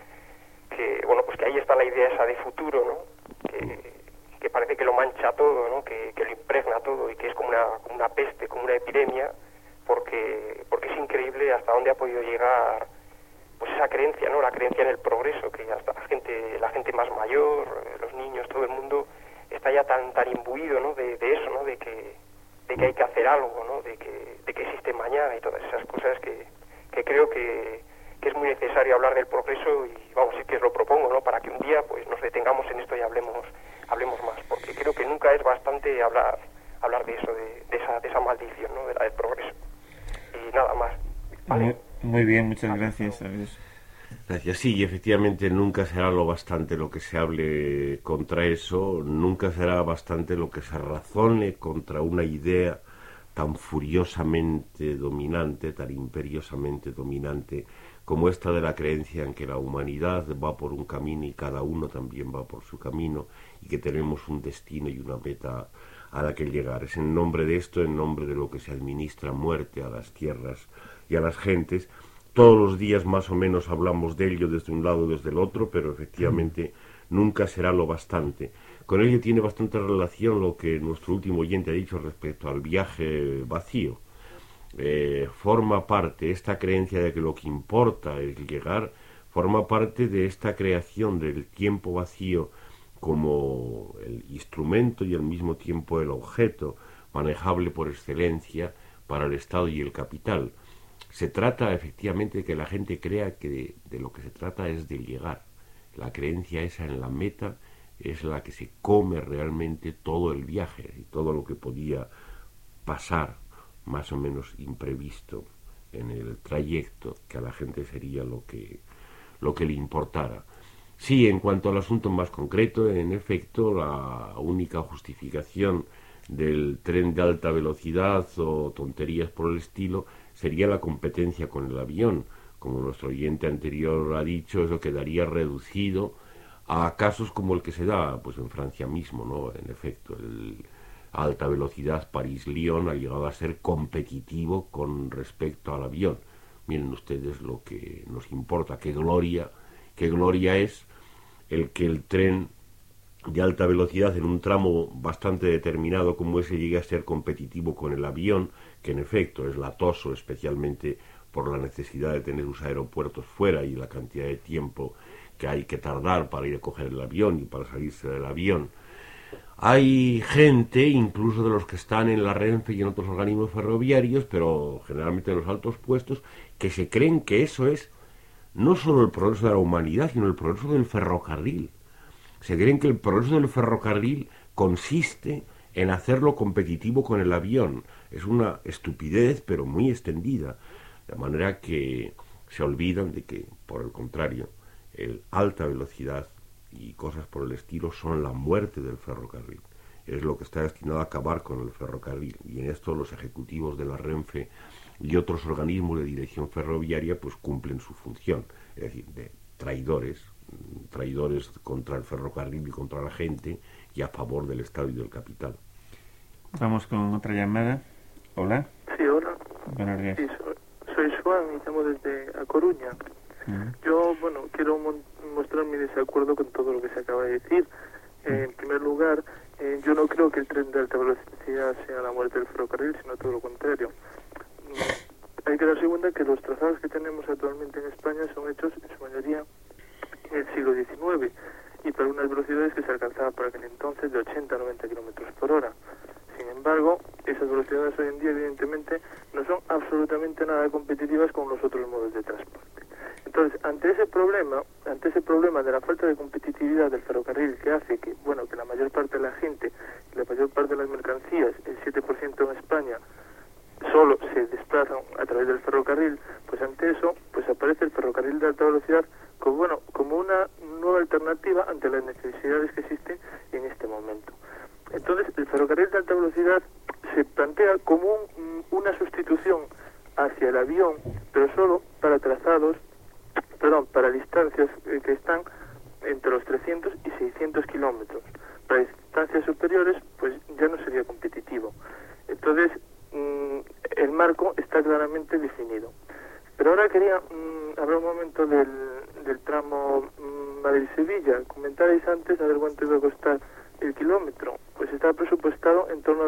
ahí está la idea esa de futuro, ¿no? Que parece que lo mancha todo, ¿no? Que lo impregna todo, y que es como una peste, como una epidemia, porque es increíble hasta dónde ha podido llegar esa creencia, ¿no? La creencia en el progreso, que hasta la gente más mayor, los niños, todo el mundo está ya tan imbuido, ¿no? de eso, ¿no? De que hay que hacer algo, ¿no? De que existe mañana y todas esas cosas que creo que es muy necesario hablar del progreso, y sí que os lo propongo, ¿no? Para que un día nos detengamos en esto y hablemos más, porque creo que nunca es bastante hablar de eso, de esa maldición, ¿no? De la del progreso. Y nada más, ¿vale? Muy bien, muchas gracias. Adiós. Gracias. Sí, y efectivamente nunca será lo bastante lo que se hable contra eso, nunca será bastante lo que se razone contra una idea tan furiosamente dominante, tan imperiosamente dominante, como esta de la creencia en que la humanidad va por un camino y cada uno también va por su camino, y que tenemos un destino y una meta a la que llegar. Es en nombre de esto, en nombre de lo que se administra muerte a las tierras y a las gentes. Todos los días más o menos hablamos de ello desde un lado o desde el otro, pero efectivamente nunca será lo bastante. Con ello tiene bastante relación lo que nuestro último oyente ha dicho respecto al viaje vacío. Forma parte, esta creencia de que lo que importa es llegar, forma parte de esta creación del tiempo vacío como el instrumento y al mismo tiempo el objeto manejable por excelencia para el Estado y el capital. Se trata efectivamente de que la gente crea que de lo que se trata es de llegar. La creencia esa en la meta es la que se come realmente todo el viaje y todo lo que podía pasar más o menos imprevisto en el trayecto, que a la gente sería lo que le importara. Sí, en cuanto al asunto más concreto, en efecto, la única justificación del tren de alta velocidad o tonterías por el estilo sería la competencia con el avión. Como nuestro oyente anterior ha dicho, eso quedaría reducido a casos como el que se da pues en Francia mismo, ¿no? En efecto, el alta velocidad París-Lyon ha llegado a ser competitivo con respecto al avión. Miren ustedes lo que nos importa, qué gloria es el que el tren de alta velocidad en un tramo bastante determinado como ese llegue a ser competitivo con el avión, que en efecto es latoso, especialmente por la necesidad de tener los aeropuertos fuera y la cantidad de tiempo que hay que tardar para ir a coger el avión y para salirse del avión. Hay gente, incluso de los que están en la Renfe y en otros organismos ferroviarios, pero generalmente en los altos puestos, que se creen que eso es no solo el progreso de la humanidad, sino el progreso del ferrocarril. Se creen que el progreso del ferrocarril consiste en hacerlo competitivo con el avión. Es una estupidez, pero muy extendida. De manera que se olvidan de que, por el contrario, el alta velocidad y cosas por el estilo son la muerte del ferrocarril. Es lo que está destinado a acabar con el ferrocarril. Y en esto los ejecutivos de la Renfe y otros organismos de dirección ferroviaria pues cumplen su función, es decir, de traidores contra el ferrocarril y contra la gente y a favor del Estado y del capital. Vamos con otra llamada. Hola. Sí, hola. Buenos días. Sí, soy Juan y llamo desde A Coruña. Yo, quiero mostrar mi desacuerdo con todo lo que se acaba de decir. En primer lugar, yo no creo que el tren de alta velocidad sea la muerte del ferrocarril, sino todo lo contrario. Hay que darse cuenta que los trazados que tenemos actualmente en España son hechos en su mayoría en el siglo XIX y para unas velocidades que se alcanzaban por aquel entonces de 80 a 90 kilómetros por hora. Sin embargo, esas velocidades hoy en día evidentemente no son absolutamente nada competitivas con los otros modos de transporte. Entonces, ante ese problema de la falta de competitividad del ferrocarril que hace que la mayor parte de la gente, la mayor parte de las mercancías, el 7% en España, solo se desplazan a través del ferrocarril, pues ante eso pues aparece el ferrocarril de alta velocidad como una nueva alternativa ante las necesidades que existen en este momento. Entonces el ferrocarril de alta velocidad se plantea como una sustitución hacia el avión, pero solo para para distancias que están entre los 300 y 600 kilómetros. Para distancias superiores pues ya no sería competitivo. Entonces el marco está claramente definido. Pero ahora quería hablar un momento del tramo Madrid-Sevilla. Comentabais antes a ver cuánto iba a costar el kilómetro. Pues está presupuestado en torno a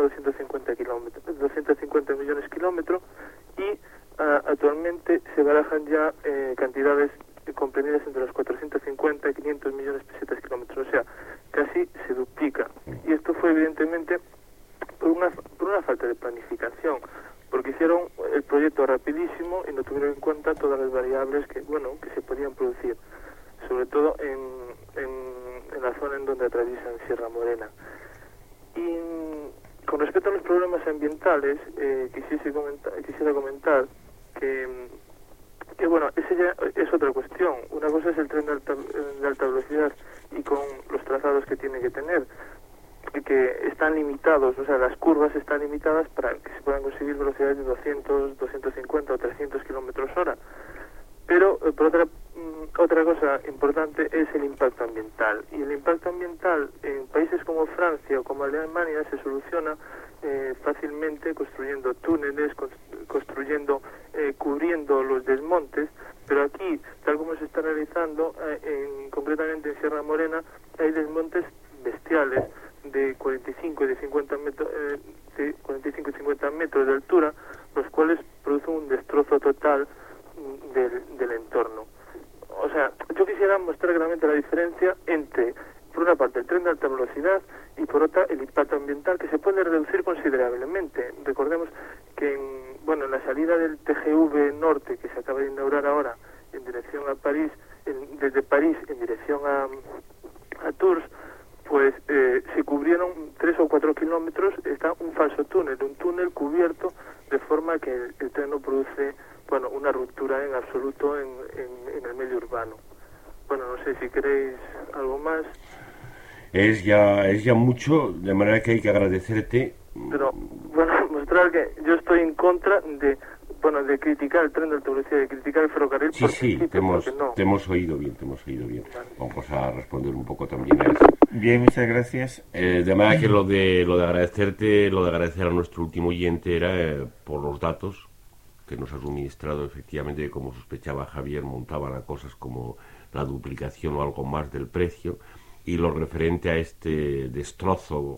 250 millones kilómetros y actualmente se barajan ya cantidades comprendidas entre los 450 y 500 millones de pesetas kilómetros. O sea, casi se duplica. Y esto fue evidentemente por una falta de planificación, porque hicieron el proyecto rapidísimo y no tuvieron en cuenta todas las variables que se podían producir, sobre todo en la zona en donde atraviesan Sierra Morena. Y con respecto a los problemas ambientales, quisiera comentar que ese ya es otra cuestión. Una cosa es el tren de alta velocidad y con los trazados que tiene que tener, que están limitados, o sea, las curvas están limitadas para que se puedan conseguir velocidades de 200, 250 o 300 kilómetros hora. Pero por otra cosa importante es el impacto ambiental. Y el impacto ambiental en países como Francia o como Alemania se soluciona fácilmente construyendo túneles, cubriendo los desmontes. Pero aquí, tal como se está realizando, concretamente en Sierra Morena, hay desmontes bestiales de 45 y 50 metros, de 45 y 50 metros de altura, los cuales producen un destrozo total del entorno. O sea, yo quisiera mostrar claramente la diferencia entre, por una parte, el tren de alta velocidad y por otra, el impacto ambiental, que se puede reducir considerablemente. Recordemos que en la salida del TGV Norte, que se acaba de inaugurar ahora en dirección a París, desde París en dirección a Tours, pues se cubrieron 3 o 4 kilómetros, está un falso túnel, un túnel cubierto de forma que el tren no produce bueno, una ruptura en absoluto en el medio urbano. Bueno, no sé si queréis algo más. Es ya mucho, de manera que hay que agradecerte. Pero, bueno, mostrar que yo estoy en contra de criticar el tren de alta velocidad, de criticar el ferrocarril. Sí, te hemos oído bien. Vale. Vamos a responder un poco también a eso. Bien, muchas gracias. De manera que lo de agradecerte, lo de agradecer a nuestro último oyente era por los datos que nos ha suministrado, efectivamente, como sospechaba Javier, montaban a cosas como la duplicación o algo más del precio, y lo referente a este destrozo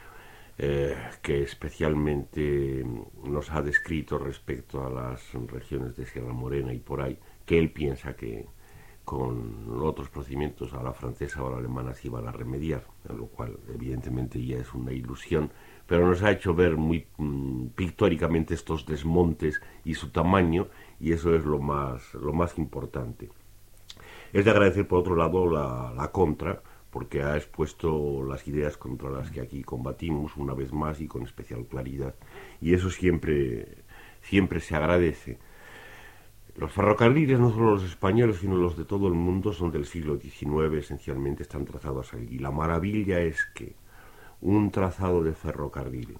que especialmente nos ha descrito respecto a las regiones de Sierra Morena y por ahí, que él piensa que con otros procedimientos a la francesa o a la alemana se iban a remediar, lo cual evidentemente ya es una ilusión, pero nos ha hecho ver muy pictóricamente estos desmontes y su tamaño, y eso es lo más importante. Es de agradecer, por otro lado, la contra, porque ha expuesto las ideas contra las que aquí combatimos una vez más y con especial claridad, y eso siempre se agradece. Los ferrocarriles, no solo los españoles, sino los de todo el mundo, son del siglo XIX, esencialmente están trazados ahí, y la maravilla es que un trazado de ferrocarril,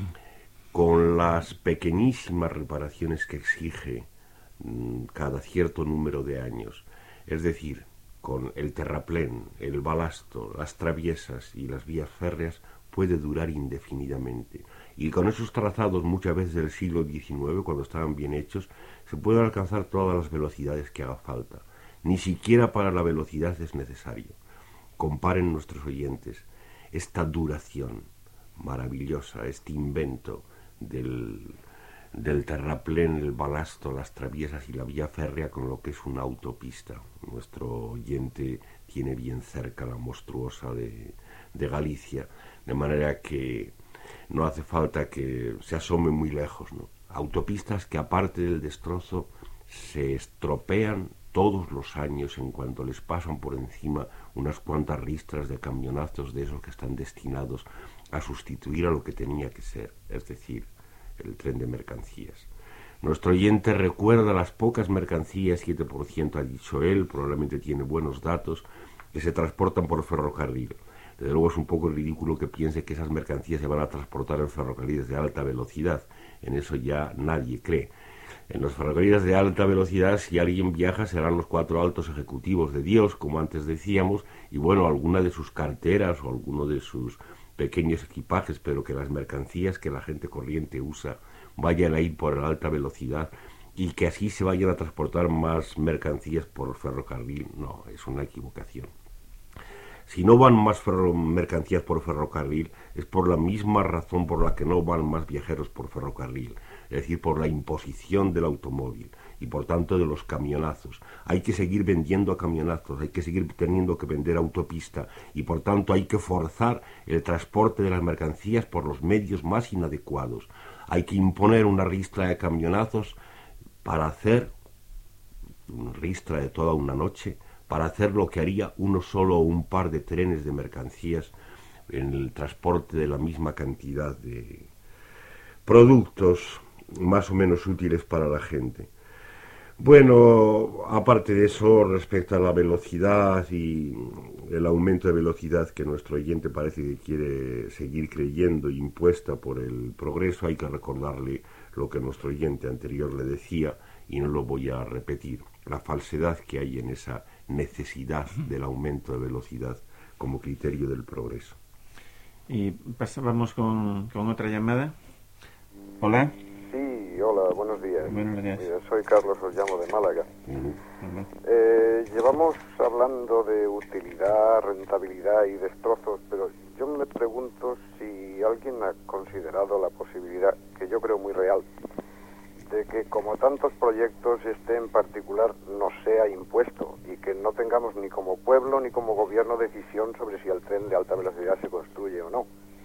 con las pequeñísimas reparaciones que exige cada cierto número de años, es decir, con el terraplén, el balasto, las traviesas y las vías férreas, puede durar indefinidamente. Y con esos trazados, muchas veces del siglo XIX, cuando estaban bien hechos, se pueden alcanzar todas las velocidades que haga falta. Ni siquiera para la velocidad es necesario. Comparen nuestros oyentes esta duración maravillosa, este invento del terraplén, el balasto, las traviesas y la vía férrea con lo que es una autopista. Nuestro oyente tiene bien cerca la monstruosa de Galicia, de manera que no hace falta que se asome muy lejos, ¿no? Autopistas que, aparte del destrozo, se estropean todos los años en cuanto les pasan por encima unas cuantas ristras de camionazos de esos que están destinados a sustituir a lo que tenía que ser, es decir, el tren de mercancías. Nuestro oyente recuerda las pocas mercancías, 7% ha dicho él, probablemente tiene buenos datos, que se transportan por ferrocarril. Desde luego es un poco ridículo que piense que esas mercancías se van a transportar en ferrocarriles de alta velocidad. En eso ya nadie cree. En los ferrocarriles de alta velocidad, si alguien viaja, serán los 4 altos ejecutivos de Dios, como antes decíamos, y bueno, alguna de sus carteras o alguno de sus pequeños equipajes, pero que las mercancías que la gente corriente usa vayan a ir por la alta velocidad y que así se vayan a transportar más mercancías por ferrocarril, no, es una equivocación. Si no van más mercancías por ferrocarril, es por la misma razón por la que no van más viajeros por ferrocarril, es decir, por la imposición del automóvil y por tanto de los camionazos. Hay que seguir vendiendo a camionazos, hay que seguir teniendo que vender autopista y por tanto hay que forzar el transporte de las mercancías por los medios más inadecuados. Hay que imponer una ristra de camionazos para hacer una ristra de toda una noche, para hacer lo que haría uno solo o un par de trenes de mercancías en el transporte de la misma cantidad de productos más o menos útiles para la gente. Bueno, aparte de eso, respecto a la velocidad y el aumento de velocidad que nuestro oyente parece que quiere seguir creyendo impuesta por el progreso, hay que recordarle lo que nuestro oyente anterior le decía y no lo voy a repetir, la falsedad que hay en esa necesidad del aumento de velocidad como criterio del progreso. Y pasábamos con otra llamada. Hola. Sí, hola, buenos días. Buenos días. Mira, soy Carlos, os llamo de Málaga. Llevamos hablando de utilidad, rentabilidad y destrozos, pero yo me pregunto si alguien ha considerado la posibilidad, que yo creo muy real, de que como tantos proyectos este en particular nos sea impuesto y que no tengamos ni como pueblo ni como gobierno decisión sobre si el tren de alta velocidad se construye o no.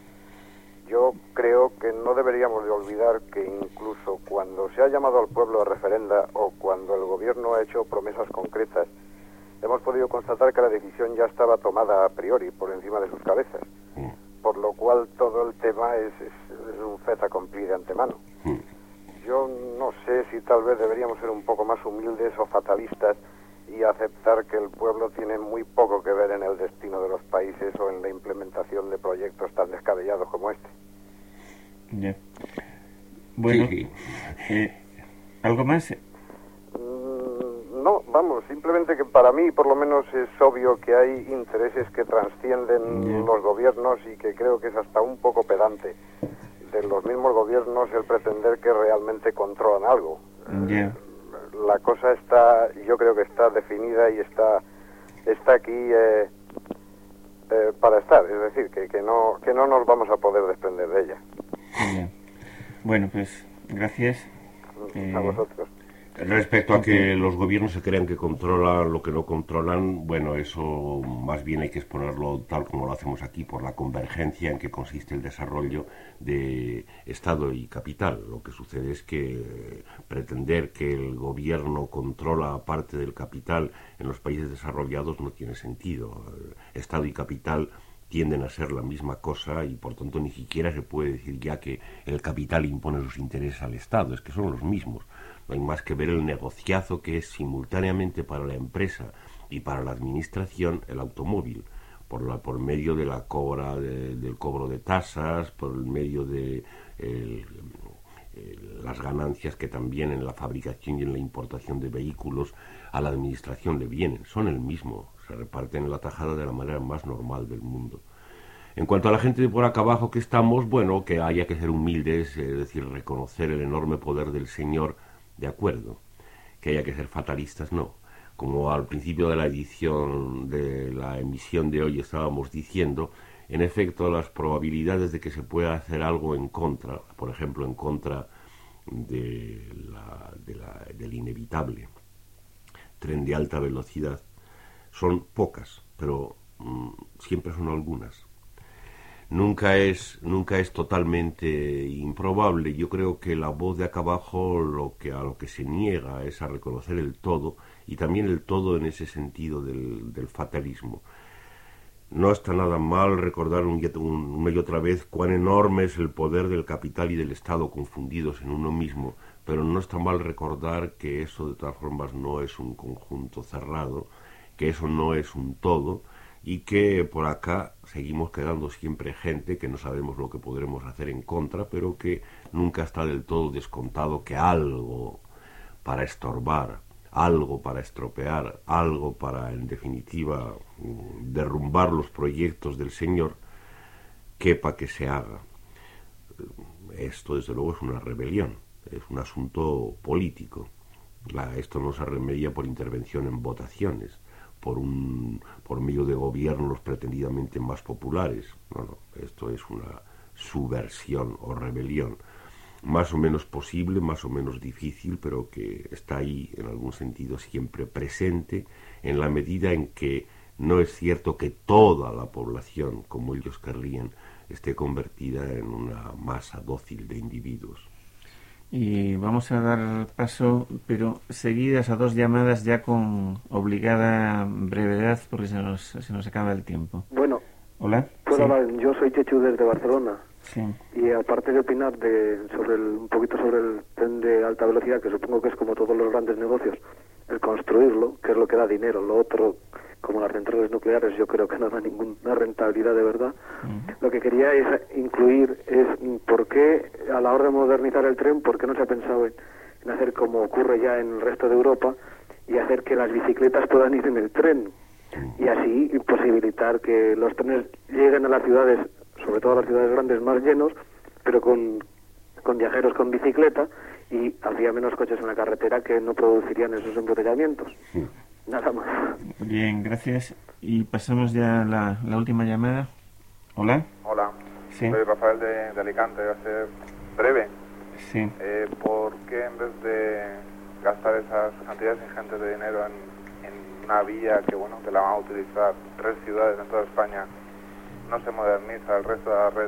Yo creo que no deberíamos de olvidar que incluso cuando se ha llamado al pueblo a referenda o cuando el gobierno ha hecho promesas concretas, hemos podido constatar que la decisión ya estaba tomada a priori por encima de sus cabezas, por lo cual todo el tema es un fait accompli de antemano. yo no sé si tal vez deberíamos ser un poco más humildes o fatalistas y aceptar que el pueblo tiene muy poco que ver en el destino de los países o en la implementación de proyectos tan descabellados como este. Ya. Bueno, Sí. ¿algo más? No, vamos, simplemente que para mí por lo menos es obvio que hay intereses que trascienden los gobiernos y que creo que es hasta un poco pedante de los mismos gobiernos el pretender que realmente controlan algo. Ya. La cosa está, yo creo que está definida y está aquí para estar, es decir, que no nos vamos a poder desprender de ella. Ya. Bueno, pues gracias. A vosotros. Respecto a que los gobiernos se crean que controlan lo que no controlan, bueno, eso más bien hay que exponerlo tal como lo hacemos aquí, por la convergencia en que consiste el desarrollo de Estado y capital. Lo que sucede es que pretender que el gobierno controla parte del capital en los países desarrollados no tiene sentido. Estado y capital tienden a ser la misma cosa y por tanto ni siquiera se puede decir ya que el capital impone sus intereses al Estado, es que son los mismos. No hay más que ver el negociazo que es simultáneamente para la empresa y para la administración el automóvil, por medio de la del cobro de tasas, por el medio de las ganancias que también en la fabricación y en la importación de vehículos a la administración le vienen. Son el mismo, se reparten la tajada de la manera más normal del mundo. En cuanto a la gente de por acá abajo que estamos, bueno, que haya que ser humildes, es decir, reconocer el enorme poder del Señor, de acuerdo. Que haya que ser fatalistas, no. Como al principio de la emisión de hoy estábamos diciendo, en efecto, las probabilidades de que se pueda hacer algo en contra, por ejemplo, en contra del inevitable tren de alta velocidad, son pocas, pero siempre son algunas. Nunca es totalmente improbable. Yo creo que la voz de acá abajo a lo que se niega es a reconocer el todo, y también el todo en ese sentido del fatalismo. No está nada mal recordar una y otra vez cuán enorme es el poder del capital y del Estado confundidos en uno mismo, pero no está mal recordar que eso de todas formas no es un conjunto cerrado, que eso no es un todo, y que por acá seguimos quedando siempre gente que no sabemos lo que podremos hacer en contra, pero que nunca está del todo descontado que algo para estorbar, algo para estropear, algo para, en definitiva, derrumbar los proyectos del Señor, quepa que se haga. Esto, desde luego, es una rebelión, es un asunto político. Esto no se remedia por intervención en votaciones, por medio de gobiernos pretendidamente más populares. No, esto es una subversión o rebelión, más o menos posible, más o menos difícil, pero que está ahí en algún sentido siempre presente, en la medida en que no es cierto que toda la población, como ellos querrían, esté convertida en una masa dócil de individuos. Y vamos a dar paso, pero seguidas a dos llamadas ya con obligada brevedad, porque se nos acaba el tiempo. Bueno. Hola. Sí. Yo soy Chechu desde Barcelona. Sí. Y aparte de opinar un poquito sobre el tren de alta velocidad, que supongo que es como todos los grandes negocios, el construirlo, que es lo que da dinero, lo otro, como las centrales nucleares, yo creo que no da ninguna rentabilidad de verdad. Lo que quería incluir es por qué, a la hora de modernizar el tren, por qué no se ha pensado en hacer como ocurre ya en el resto de Europa y hacer que las bicicletas puedan ir en el tren y así posibilitar que los trenes lleguen a las ciudades, sobre todo a las ciudades grandes, más llenos, pero con viajeros con bicicleta, y habría menos coches en la carretera que no producirían esos embotellamientos. Nada más. Bien, gracias. Y pasamos ya a la última llamada. Hola. Hola. Sí. Soy Rafael de Alicante. Va a ser breve. Sí. ¿Por qué en vez de gastar esas cantidades ingentes de dinero en una vía que la van a utilizar 3 ciudades en toda España, no se moderniza el resto de la red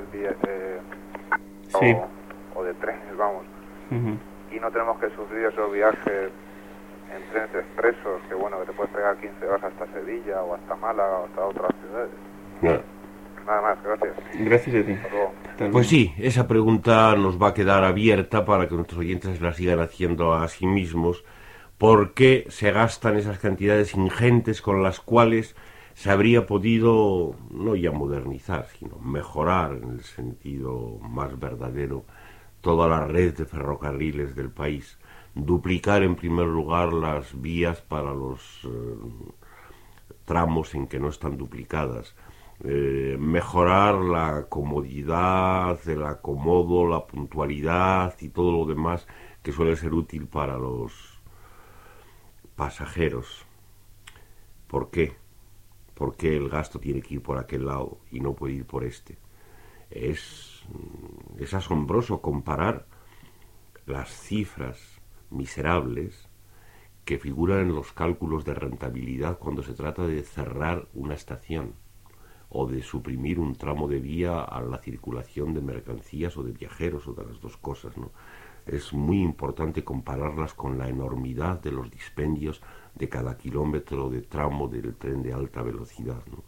sí, o de trenes, vamos? Uh-huh. Y no tenemos que sufrir esos viajes en trenes expresos que te puedes pegar 15 horas hasta Sevilla o hasta Málaga o hasta otras ciudades. Nada más, gracias. Gracias a ti. Hasta luego. Pues sí, esa pregunta nos va a quedar abierta para que nuestros oyentes la sigan haciendo a sí mismos. ¿Por qué se gastan esas cantidades ingentes con las cuales se habría podido, no ya modernizar, sino mejorar en el sentido más verdadero toda la red de ferrocarriles del país? Duplicar en primer lugar las vías para los tramos en que no están duplicadas. Mejorar la comodidad, el acomodo, la puntualidad y todo lo demás que suele ser útil para los pasajeros. ¿Por qué? ¿Por qué el gasto tiene que ir por aquel lado y no puede ir por este? Es asombroso comparar las cifras miserables que figuran en los cálculos de rentabilidad cuando se trata de cerrar una estación o de suprimir un tramo de vía a la circulación de mercancías o de viajeros, o de las dos cosas, ¿no? Es muy importante compararlas con la enormidad de los dispendios de cada kilómetro de tramo del tren de alta velocidad, ¿no?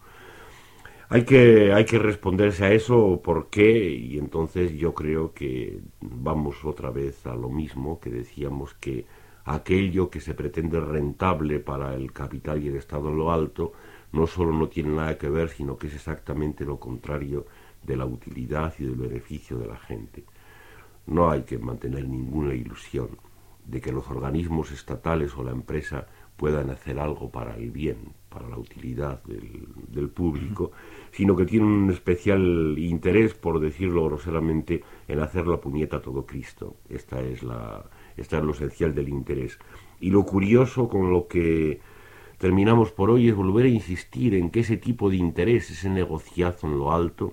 Hay que responderse a eso, ¿por qué? Y entonces yo creo que vamos otra vez a lo mismo, que decíamos que aquello que se pretende rentable para el capital y el Estado en lo alto no solo no tiene nada que ver, sino que es exactamente lo contrario de la utilidad y del beneficio de la gente. No hay que mantener ninguna ilusión de que los organismos estatales o la empresa puedan hacer algo para el bien, para la utilidad del público, sino que tienen un especial interés, por decirlo groseramente, en hacer la puñeta a todo Cristo. Esta es lo esencial del interés. Y lo curioso con lo que terminamos por hoy es volver a insistir en que ese tipo de interés, ese negociazo en lo alto,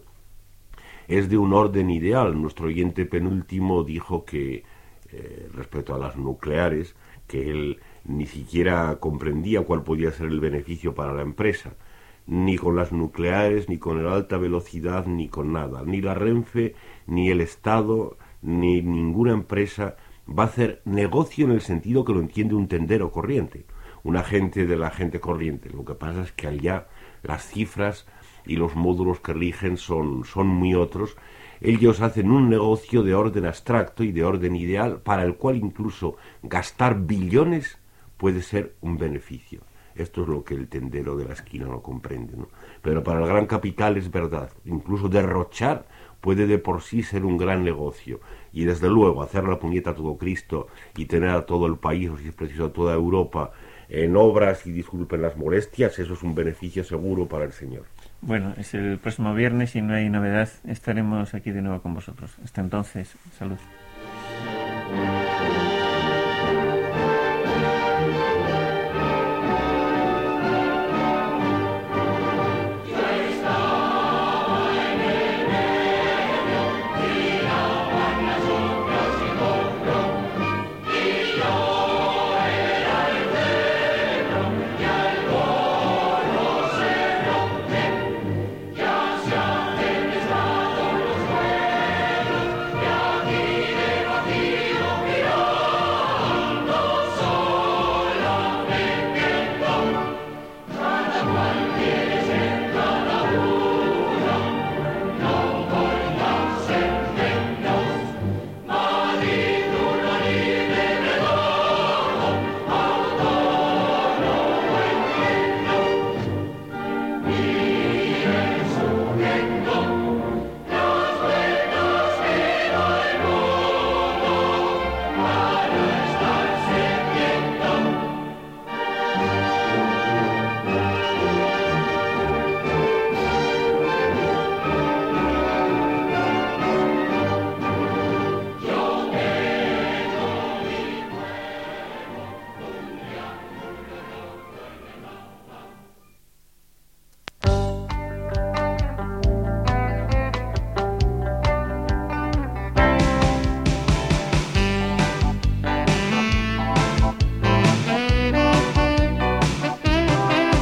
es de un orden ideal. Nuestro oyente penúltimo dijo que, respecto a las nucleares, que él ni siquiera comprendía cuál podía ser el beneficio para la empresa, ni con las nucleares, ni con la alta velocidad, ni con nada. Ni la Renfe, ni el Estado, ni ninguna empresa va a hacer negocio en el sentido que lo entiende un tendero corriente, un agente de la gente corriente. Lo que pasa es que allá las cifras y los módulos que rigen son muy otros. Ellos hacen un negocio de orden abstracto y de orden ideal, para el cual incluso gastar billones puede ser un beneficio. Esto es lo que el tendero de la esquina no comprende, ¿no? Pero para el gran capital es verdad. Incluso derrochar puede de por sí ser un gran negocio. Y desde luego hacer la puñeta a todo Cristo y tener a todo el país, o si es preciso a toda Europa, en obras, y disculpen las molestias, eso es un beneficio seguro para el señor. Bueno, es el próximo viernes y no hay novedad. Estaremos aquí de nuevo con vosotros. Hasta entonces, salud.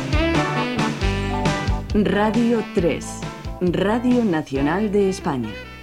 Radio 3, Radio Nacional de España.